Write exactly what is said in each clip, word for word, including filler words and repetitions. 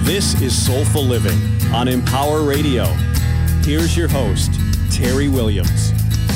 This is Soulful Living on Empower Radio. Here's your host, Terry Williams.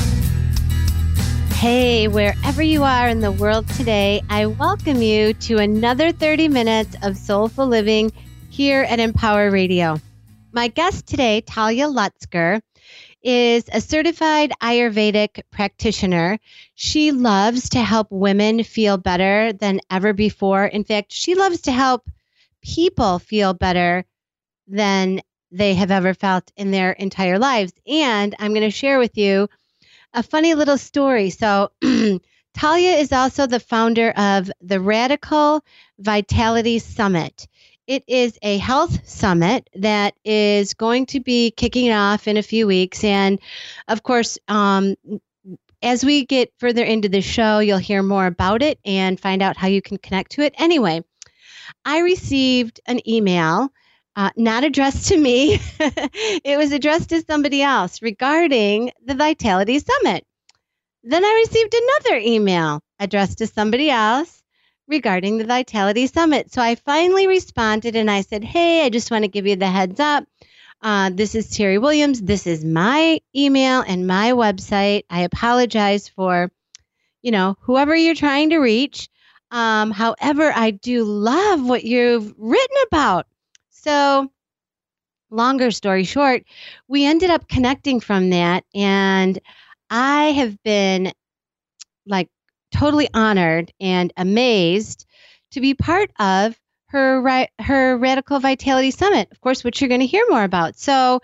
Hey, wherever you are in the world today, I welcome you to another thirty minutes of Soulful Living here at Empower Radio. My guest today, Talia Lutzker, is a certified Ayurvedic practitioner. She loves to help women feel better than ever before. In fact, she loves to help people feel better than they have ever felt in their entire lives. And I'm going to share with you a funny little story. So Talia is also the founder of the Radical Vitality Summit. It is a health summit that is going to be kicking off in a few weeks. And of course, um, as we get further into the show, you'll hear more about it and find out how you can connect to it. Anyway, I received an email, uh, not addressed to me. It was addressed to somebody else regarding the Vitality Summit. Then I received another email addressed to somebody else regarding the Vitality Summit. So I finally responded and I said, hey, I just want to give you the heads up. Uh, this is Terry Williams. This is my email and my website. I apologize for, you know, whoever you're trying to reach. Um, however, I do love what you've written about. So longer story short, we ended up connecting from that. And I have been like totally honored and amazed to be part of her, ri- her Radical Vitality Summit, of course, which you're going to hear more about. So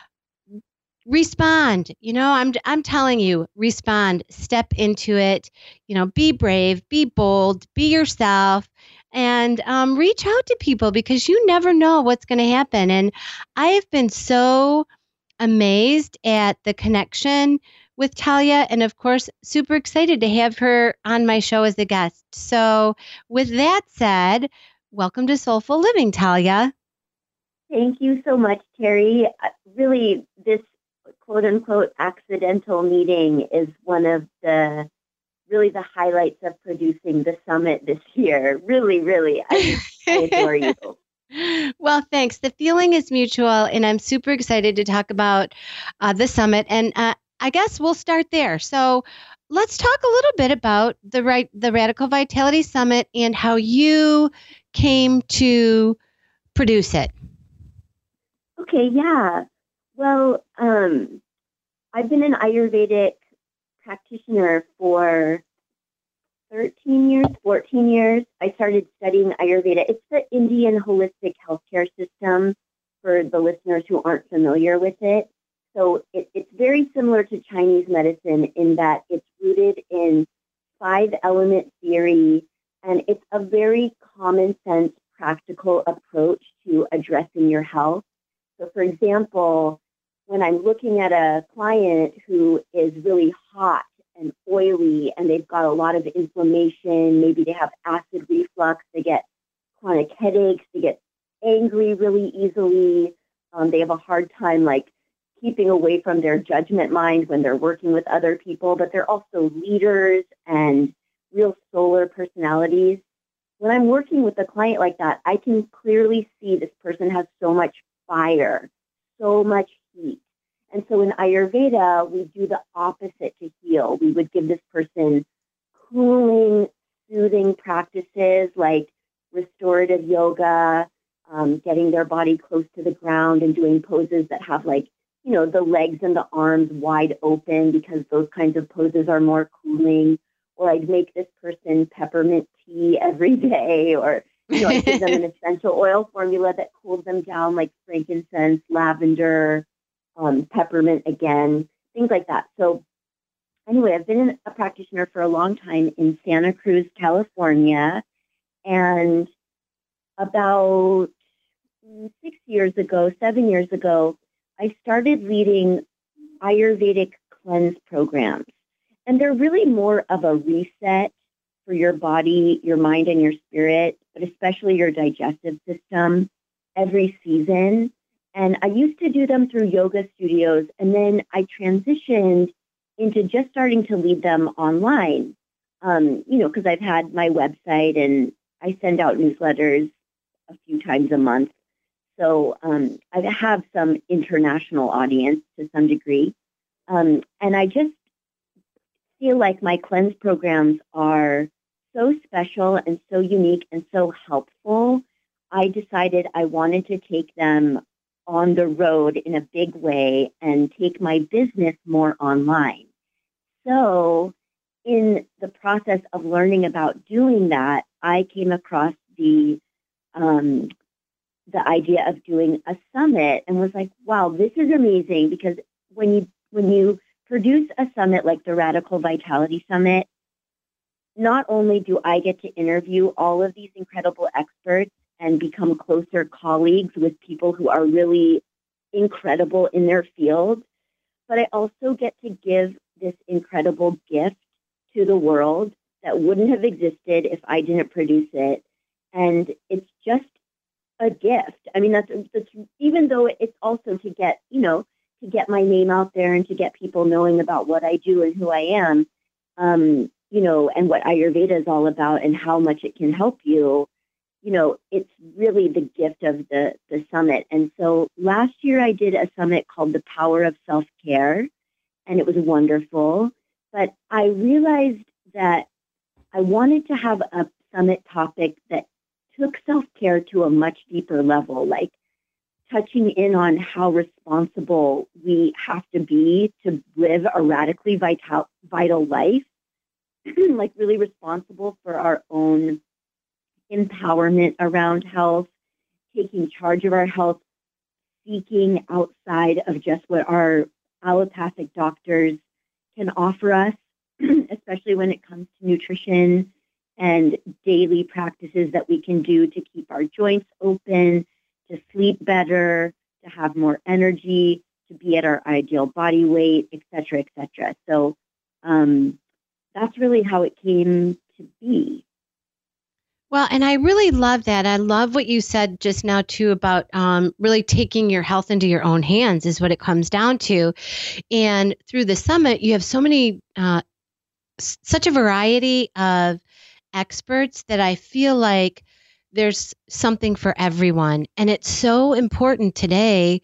respond, you know, I'm, I'm telling you, respond, step into it, you know, be brave, be bold, be yourself, and um, reach out to people because you never know what's going to happen. And I have been so amazed at the connection with Talia, and of course, super excited to have her on my show as a guest. So with that said, welcome to Soulful Living, Talia. Thank you so much, Terry. Uh, really, this quote-unquote accidental meeting is one of the really the highlights of producing the summit this year. Really, really, I, I adore you. Well, thanks. The feeling is mutual, and I'm super excited to talk about uh, the summit. And uh, I guess we'll start there. So let's talk a little bit about the right, the Radical Vitality Summit and how you came to produce it. Okay, yeah. Well, um, I've been an Ayurvedic practitioner for thirteen years, fourteen years. I started studying Ayurveda. It's the Indian holistic healthcare system for the listeners who aren't familiar with it. So it, it's very similar to Chinese medicine in that it's rooted in five element theory, and it's a very common sense, practical approach to addressing your health. So for example, when I'm looking at a client who is really hot and oily and they've got a lot of inflammation, maybe they have acid reflux, they get chronic headaches, they get angry really easily, um, they have a hard time like keeping away from their judgment mind when they're working with other people, but they're also leaders and real solar personalities. When I'm working with a client like that, I can clearly see this person has so much fire, so much heat. And so in Ayurveda, we do the opposite to heal. We would give this person cooling, soothing practices like restorative yoga, um, getting their body close to the ground and doing poses that have like, you know, the legs and the arms wide open because those kinds of poses are more cooling. Or I'd make this person peppermint tea every day, or you know, I give them an essential oil formula that cools them down like frankincense, lavender, um, peppermint again, things like that. So anyway, I've been a practitioner for a long time in Santa Cruz, California. And about six years ago, seven years ago, I started leading Ayurvedic cleanse programs. And they're really more of a reset for your body, your mind, and your spirit, but especially your digestive system every season. And I used to do them through yoga studios, and then I transitioned into just starting to lead them online, um, you know, because I've had my website and I send out newsletters a few times a month. so um, I have some international audience to some degree. Um, and I just feel like my cleanse programs are so special and so unique and so helpful. I decided I wanted to take them on the road in a big way and take my business more online. So in the process of learning about doing that, I came across the um, the idea of doing a summit and was like, wow, this is amazing, because when you when you produce a summit like the Radical Vitality Summit, not only do I get to interview all of these incredible experts and become closer colleagues with people who are really incredible in their field, but I also get to give this incredible gift to the world that wouldn't have existed if I didn't produce it. And it's just a gift. I mean, that's, that's even though it's also to get, you know, to get my name out there and to get people knowing about what I do and who I am, um, you know, and what Ayurveda is all about and how much it can help you. You know, it's really the gift of the, the summit. And so last year I did a summit called The Power of Self-Care, and it was wonderful. But I realized that I wanted to have a summit topic that took self-care to a much deeper level, like touching in on how responsible we have to be to live a radically vital, vital life, like really responsible for our own empowerment around health, taking charge of our health, seeking outside of just what our allopathic doctors can offer us, especially when it comes to nutrition and daily practices that we can do to keep our joints open, to sleep better, to have more energy, to be at our ideal body weight, et cetera, et cetera. So um, that's really how it came to be. Well, and I really love that. I love what you said just now, too, about um, really taking your health into your own hands is what it comes down to. And through the summit, you have so many, uh, s- such a variety of experts that I feel like there's something for everyone. And it's so important today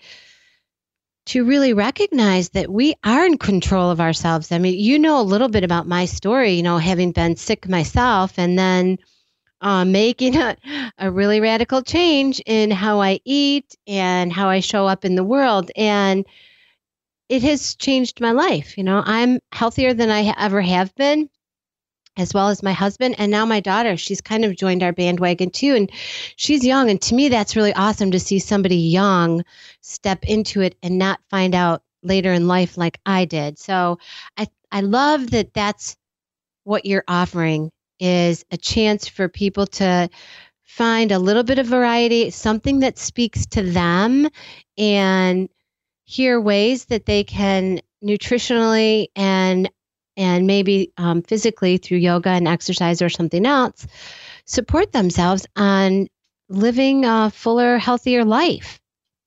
to really recognize that we are in control of ourselves. I mean, you know a little bit about my story, you know, having been sick myself and then uh, making a, a really radical change in how I eat and how I show up in the world. And it has changed my life. You know, I'm healthier than I ha- ever have been, as well as my husband. And now my daughter, she's kind of joined our bandwagon too. And she's young. And to me, that's really awesome to see somebody young step into it and not find out later in life like I did. So I, I love that that's what you're offering, is a chance for people to find a little bit of variety, something that speaks to them, and hear ways that they can nutritionally and and maybe um, physically through yoga and exercise or something else, support themselves on living a fuller, healthier life.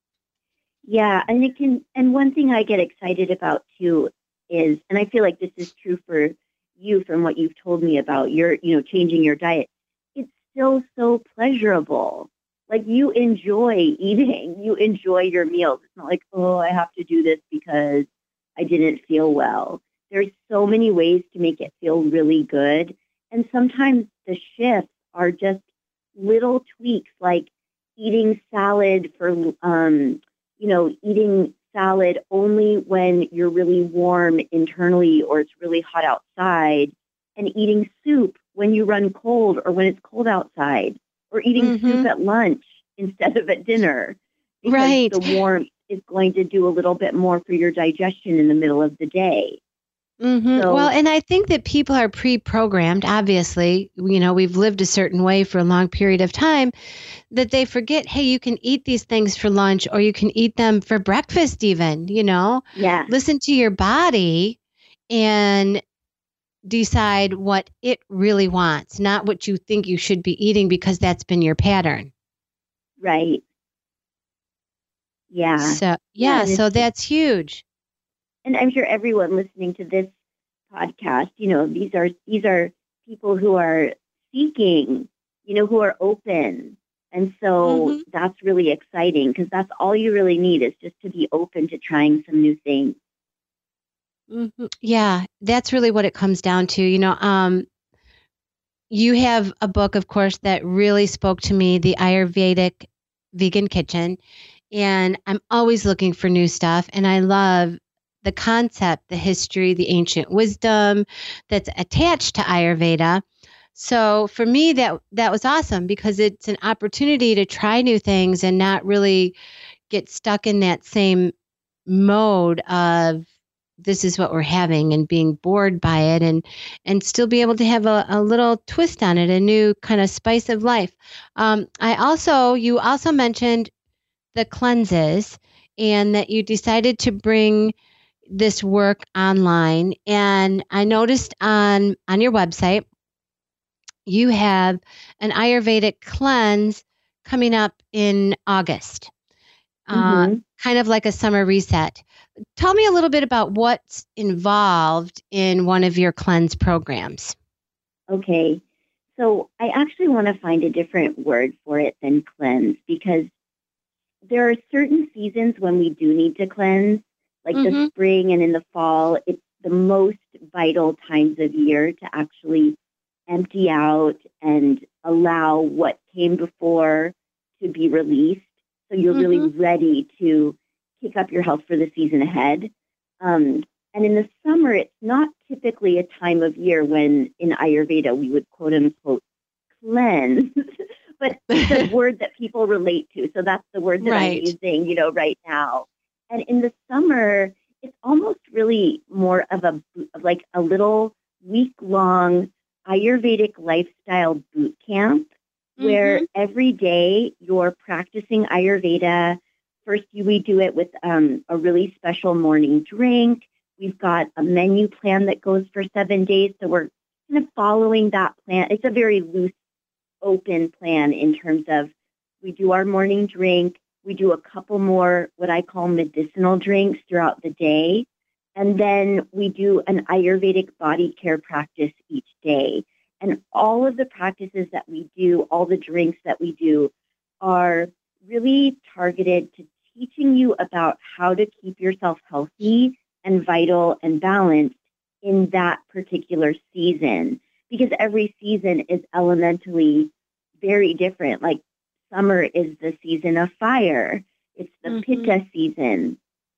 Yeah, and it can, and one thing I get excited about too is, and I feel like this is true for you from what you've told me about your, you know, changing your diet, it's still so pleasurable. Like you enjoy eating, you enjoy your meals. It's not like, oh, I have to do this because I didn't feel well. There's so many ways to make it feel really good. And sometimes the shifts are just little tweaks, like eating salad for, um, you know, eating salad only when you're really warm internally or it's really hot outside, and eating soup when you run cold or when it's cold outside, or eating Mm-hmm. soup at lunch instead of at dinner, because Right. the warmth is going to do a little bit more for your digestion in the middle of the day. Mm-hmm. So, Well, and I think that people are pre-programmed, obviously, you know, we've lived a certain way for a long period of time, that they forget, hey, you can eat these things for lunch or you can eat them for breakfast even, you know, yeah, listen to your body and decide what it really wants, not what you think you should be eating because that's been your pattern. right. Yeah. So, Yeah, yeah, and so it's, that's huge. and I'm sure everyone listening to this podcast, you know, these are these are people who are seeking, you know, who are open And so Mhm. that's really exciting because that's all you really need is just to be open to trying some new things. Mhm. Yeah, that's really what it comes down to. You know, um, you have a book, of course, that really spoke to me, The Ayurvedic Vegan Kitchen. And I'm always looking for new stuff. And I love the concept, the history, the ancient wisdom that's attached to Ayurveda. So for me, that that was awesome because it's an opportunity to try new things and not really get stuck in that same mode of this is what we're having and being bored by it and and still be able to have a, a little twist on it, a new kind of spice of life. Um, I also you also mentioned the cleanses and that you decided to bring this work online. And I noticed on on your website you have an Ayurvedic cleanse coming up in August, uh, hmm kind of like a summer reset. Tell me a little bit about what's involved in one of your cleanse programs. Okay. So I actually want to find a different word for it than cleanse because there are certain seasons when we do need to cleanse, like the Mm-hmm. spring and in the fall. It's the most vital times of year to actually empty out and allow what came before to be released. So you're really Mm-hmm. ready to kick up your health for the season ahead. Um, and in the summer, it's not typically a time of year when in Ayurveda we would quote unquote cleanse, but it's a word that people relate to. So that's the word that I'm Right. using, you know, right now. And in the summer, it's almost really more of a of like a little week long Ayurvedic lifestyle boot camp where Mm-hmm. every day you're practicing Ayurveda. First, you, we do it with um, a really special morning drink. We've got a menu plan that goes for seven days. So we're kind of following that plan. It's a very loose, open plan in terms of we do our morning drink. We do a couple more what I call medicinal drinks throughout the day. And then we do an Ayurvedic body care practice each day. And all of the practices that we do, all the drinks that we do, are really targeted to teaching you about how to keep yourself healthy and vital and balanced in that particular season. Because every season is elementally very different. Like summer is the season of fire. It's the Mm-hmm. pitta season.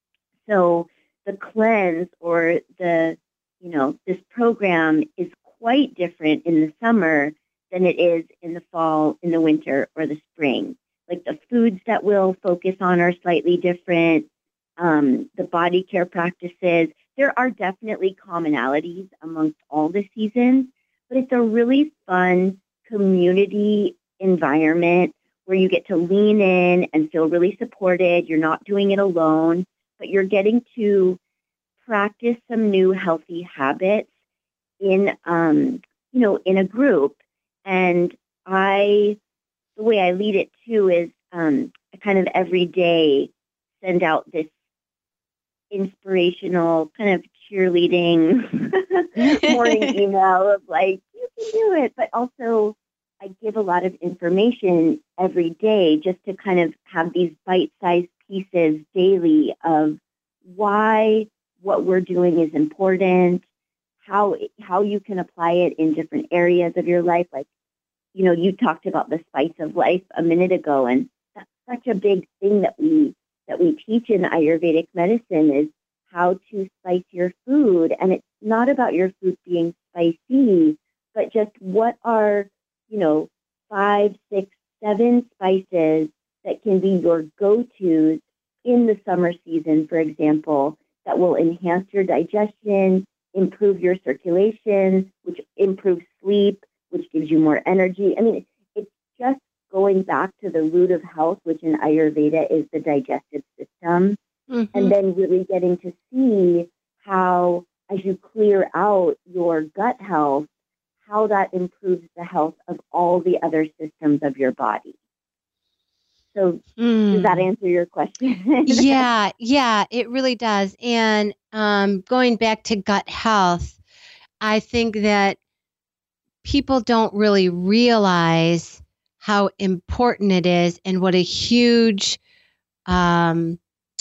So the cleanse or the, you know, this program is quite different in the summer than it is in the fall, in the winter, or the spring. Like the foods that we'll focus on are slightly different. Um, the body care practices, there are definitely commonalities amongst all the seasons, but it's a really fun community environment where you get to lean in and feel really supported. You're not doing it alone, but you're getting to practice some new healthy habits in, um, you know, in a group. And I, the way I lead it too is um, I kind of every day send out this inspirational kind of cheerleading morning email of like, you can do it. But also I give a lot of information every day just to kind of have these bite-sized pieces daily of why what we're doing is important, how how you can apply it in different areas of your life. Like, you know, you talked about the spice of life a minute ago, and that's such a big thing that we that we teach in Ayurvedic medicine is how to spice your food. And it's not about your food being spicy, but just what are, you know, five, six, seven spices that can be your go-tos in the summer season, for example, that will enhance your digestion, improve your circulation, which improves sleep, which gives you more energy. I mean, it's just going back to the root of health, which in Ayurveda is the digestive system, Mm-hmm. and then really getting to see how, as you clear out your gut health, how that improves the health of all the other systems of your body. So does that Mm. answer your question? Yeah, yeah, it really does. And um, going back to gut health, I think that people don't really realize how important it is and what a huge, um,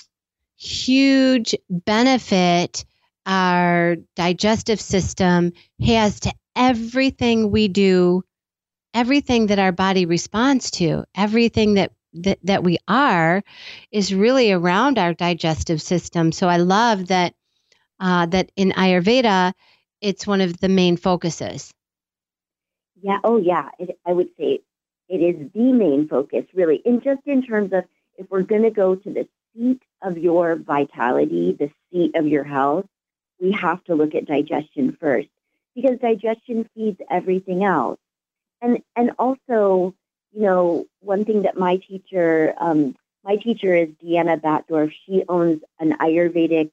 huge benefit our digestive system has to everything we do, everything that our body responds to, everything that, that, that we are is really around our digestive system. So I love that, uh, that in Ayurveda, it's one of the main focuses. Yeah. Oh, yeah. It, I would say it is the main focus, really. And just in terms of if we're going to go to the seat of your vitality, the seat of your health, we have to look at digestion first, because digestion feeds everything else. And and also, you know, one thing that my teacher, um, my teacher is Deanna Batdorf. She owns an Ayurvedic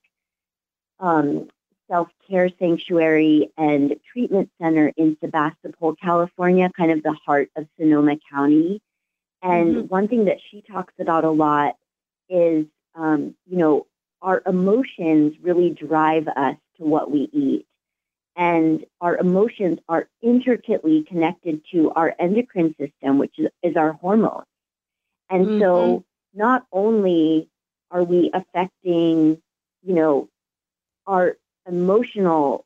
um, self-care sanctuary and treatment center in Sebastopol, California, kind of the heart of Sonoma County. And mm-hmm. one thing that she talks about a lot is, um, you know, our emotions really drive us to what we eat. And our emotions are intricately connected to our endocrine system, which is, is our hormones. And mm-hmm. so not only are we affecting, you know, our emotional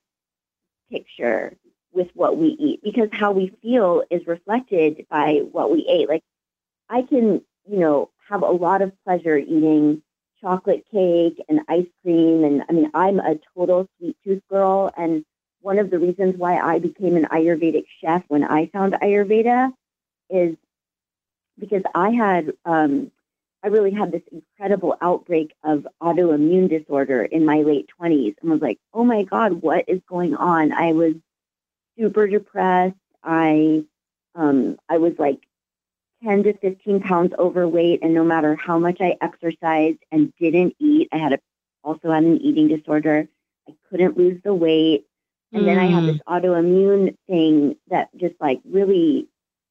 picture with what we eat, because how we feel is reflected by what we ate. Like I can, you know, have a lot of pleasure eating chocolate cake and ice cream. And I mean, I'm a total sweet tooth girl. And one of the reasons why I became an Ayurvedic chef when I found Ayurveda is because I had, um, I really had this incredible outbreak of autoimmune disorder in my late twenties and was like, oh my God, what is going on? I was super depressed. I, um, I was like ten to fifteen pounds overweight. And no matter how much I exercised and didn't eat, I had a, also had an eating disorder. I couldn't lose the weight. And mm. then I had this autoimmune thing that just like really,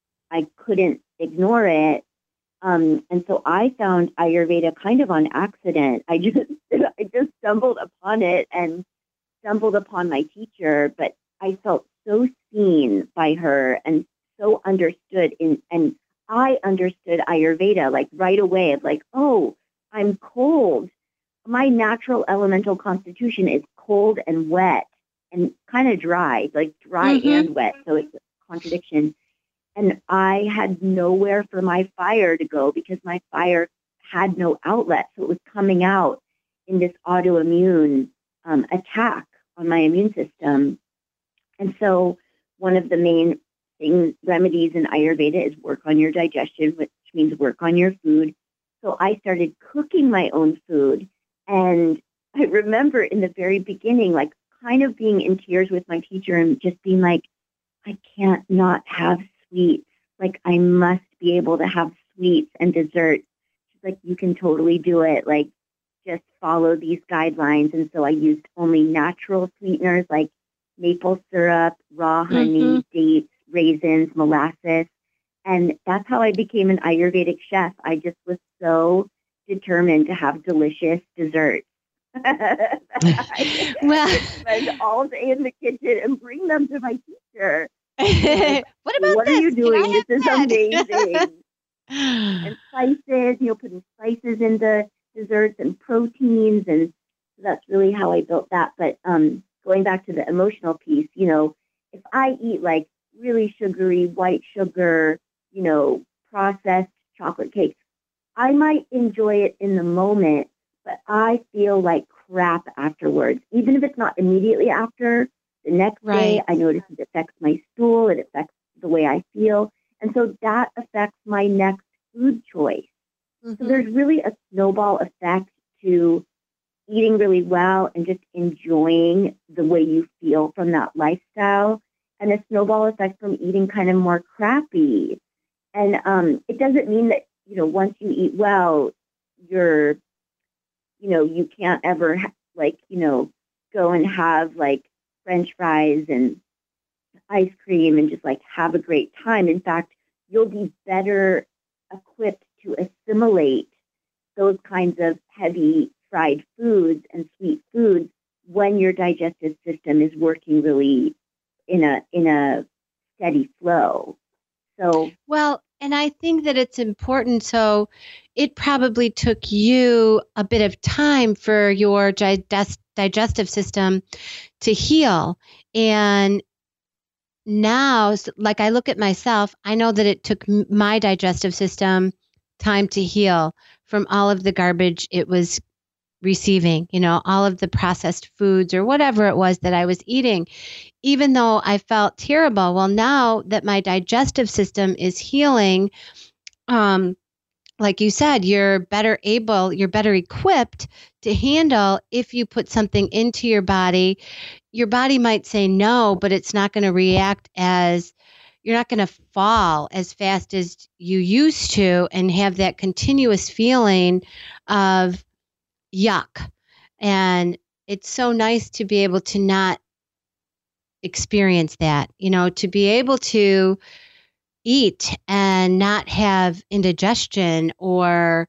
I couldn't ignore it. Um, and so I found Ayurveda kind of on accident. I just, I just stumbled upon it and stumbled upon my teacher, but I felt so seen by her and so understood in, and I understood Ayurveda like right away of like, oh, I'm cold. My natural elemental constitution is cold and wet and kind of dry, like dry mm-hmm. and wet. So it's a contradiction. And I had nowhere for my fire to go because my fire had no outlet. So it was coming out in this autoimmune um, attack on my immune system. And so one of the main things, remedies in Ayurveda is work on your digestion, which means work on your food. So I started cooking my own food. And I remember in the very beginning, like kind of being in tears with my teacher and just being like, I can't not have sweets. Like I must be able to have sweets and desserts. She's like, you can totally do it. Like just follow these guidelines. And so I used only natural sweeteners like maple syrup, raw honey, mm-hmm. dates, raisins, molasses. And that's how I became an Ayurvedic chef. I just was so determined to have delicious desserts. Well, I spend all day in the kitchen and bring them to my teacher. Like, what about what this? are you doing? This is that? amazing. And spices, you know, putting spices into desserts and proteins. And so that's really how I built that. But um, going back to the emotional piece, you know, if I eat like really sugary white sugar, you know, processed chocolate cake, I might enjoy it in the moment, but I feel like crap afterwards. Even if it's not immediately after, the next right. day I notice it affects my stool, it affects the way I feel. And so that affects my next food choice. Mm-hmm. So there's really a snowball effect to eating really well and just enjoying the way you feel from that lifestyle, and a snowball effect from eating kind of more crappy. And um, it doesn't mean that, you know, once you eat well, you're, you know, you can't ever ha- like, you know, go and have like French fries and ice cream and just like have a great time. In fact, you'll be better equipped to assimilate those kinds of heavy fried foods and sweet foods when your digestive system is working really in a in a steady flow. So well, and I think that it's important. So it probably took you a bit of time for your digest, digestive system to heal. And now, like I look at myself, I know that it took my digestive system time to heal from all of the garbage it was receiving, you know, all of the processed foods or whatever it was that I was eating, even though I felt terrible. Well, now that my digestive system is healing, um, like you said, you're better able, you're better equipped to handle if you put something into your body. Your body might say no, but it's not going to react as, you're not going to fall as fast as you used to and have that continuous feeling of yuck. And it's so nice to be able to not experience that, you know, to be able to eat and not have indigestion, or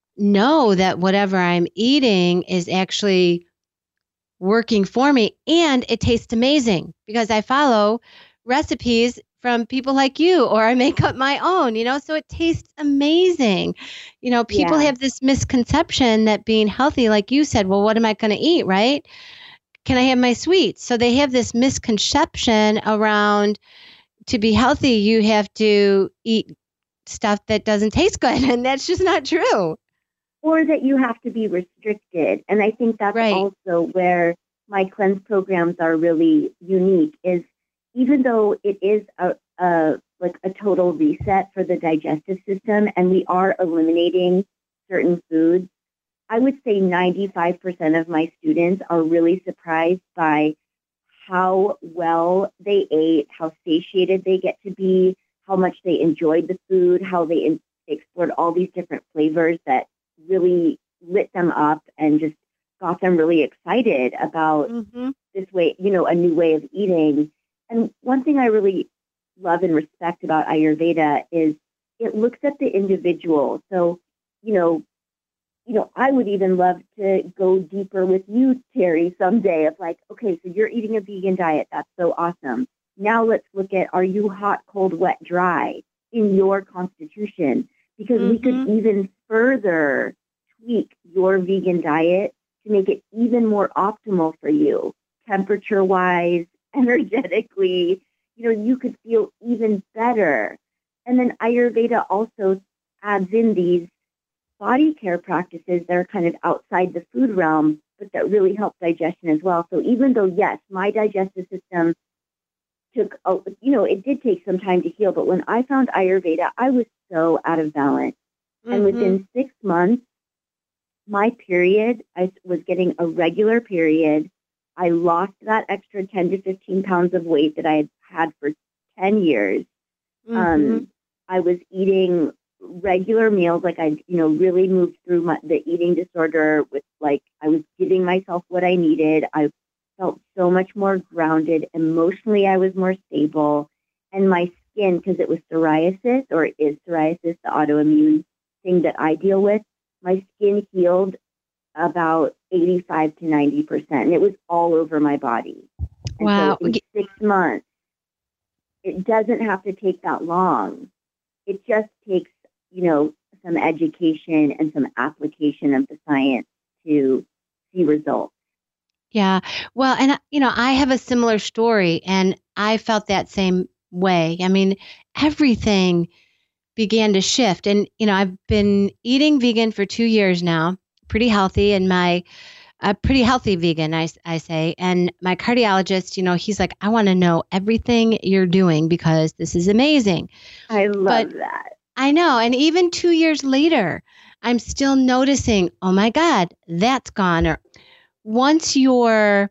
know that whatever I'm eating is actually working for me, and it tastes amazing because I follow recipes from people like you, or I make up my own, you know, so it tastes amazing. You know, people Yeah. have this misconception that being healthy, like you said, well, what am I going to eat, right? Can I have my sweets? So they have this misconception around, to be healthy, you have to eat stuff that doesn't taste good. And that's just not true. Or that you have to be restricted. And I think that's Right. also where my cleanse programs are really unique, is even though it is a, a like a total reset for the digestive system and we are eliminating certain foods, I would say ninety-five percent of my students are really surprised by how well they ate, how satiated they get to be, how much they enjoyed the food, how they in- explored all these different flavors that really lit them up and just got them really excited about Mm-hmm. this way, you know, a new way of eating. And one thing I really love and respect about Ayurveda is it looks at the individual. So, you know, you know, I would even love to go deeper with you, Terry, someday of like, okay, so you're eating a vegan diet. That's so awesome. Now let's look at, are you hot, cold, wet, dry in your constitution? Because we could Mm-hmm. even further tweak your vegan diet to make it even more optimal for you, temperature-wise, energetically. You know, you could feel even better. And then Ayurveda also adds in these body care practices that are kind of outside the food realm, but that really help digestion as well. So even though, yes, my digestive system took, a, you know, it did take some time to heal, but when I found Ayurveda, I was so out of balance. Mm-hmm. And within six months, my period, I was getting a regular period. I lost that extra ten to fifteen pounds of weight that I had had for ten years. Mm-hmm. Um, I was eating regular meals, like I, you know, really moved through my, the eating disorder with, like, I was giving myself what I needed. I felt so much more grounded. Emotionally, I was more stable. And my skin, because it was psoriasis, or it is psoriasis, the autoimmune thing that I deal with, my skin healed about eighty-five to ninety percent. And it was all over my body. And Wow. so in six months, it doesn't have to take that long. It just takes, you know, some education and some application of the science to see results. Yeah. Well, and, uh, you know, I have a similar story, and I felt that same way. I mean, everything began to shift. And, you know, I've been eating vegan for two years now, pretty healthy, and my a pretty healthy vegan, I, I say. And my cardiologist, you know, he's like, I want to know everything you're doing because this is amazing. I love But that. I know. And even two years later, I'm still noticing, oh my God, that's gone. Or once you're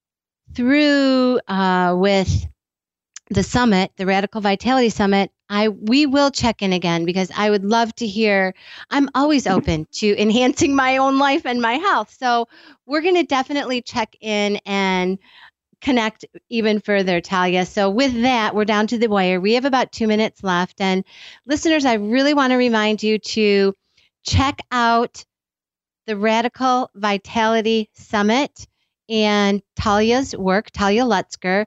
through uh, with the summit, the Radical Vitality Summit, I we will check in again, because I would love to hear. I'm always open to enhancing my own life and my health. So we're going to definitely check in and connect even further, Talia. So with that, we're down to the wire. We have about two minutes left. And listeners, I really want to remind you to check out the Radical Vitality Summit and Talia's work, Talia Lutzker.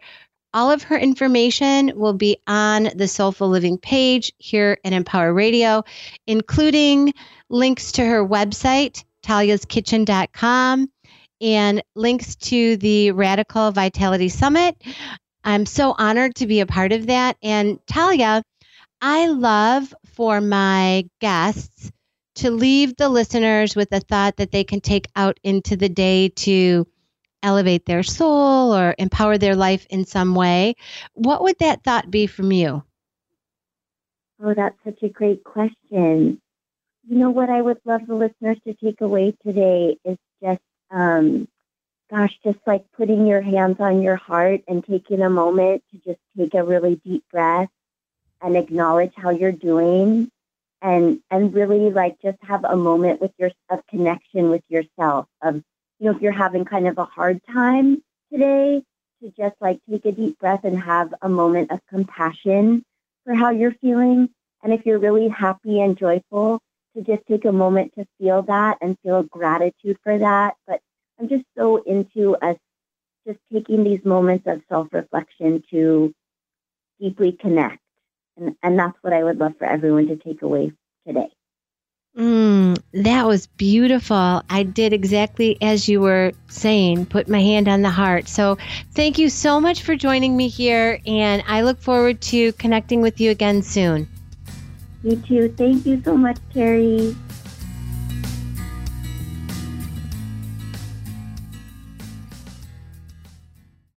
All of her information will be on the Soulful Living page here at Empower Radio, including links to her website, talias kitchen dot com, and links to the Radical Vitality Summit. I'm so honored to be a part of that. And Talia, I love for my guests to leave the listeners with a thought that they can take out into the day to elevate their soul or empower their life in some way. What would that thought be from you? Oh, that's such a great question. You know what I would love the listeners to take away today is just, um, gosh, just like putting your hands on your heart and taking a moment to just take a really deep breath and acknowledge how you're doing, and and really like just have a moment with your of connection with yourself. Of, you know, if you're having kind of a hard time today, to just like take a deep breath and have a moment of compassion for how you're feeling. And if you're really happy and joyful, to just take a moment to feel that and feel gratitude for that. But I'm just so into us just taking these moments of self-reflection to deeply connect. And, and that's what I would love for everyone to take away today. Mm, that was beautiful. I did exactly as you were saying, put my hand on the heart. So thank you so much for joining me here. And I look forward to connecting with you again soon. Me too. Thank you so much, Terry.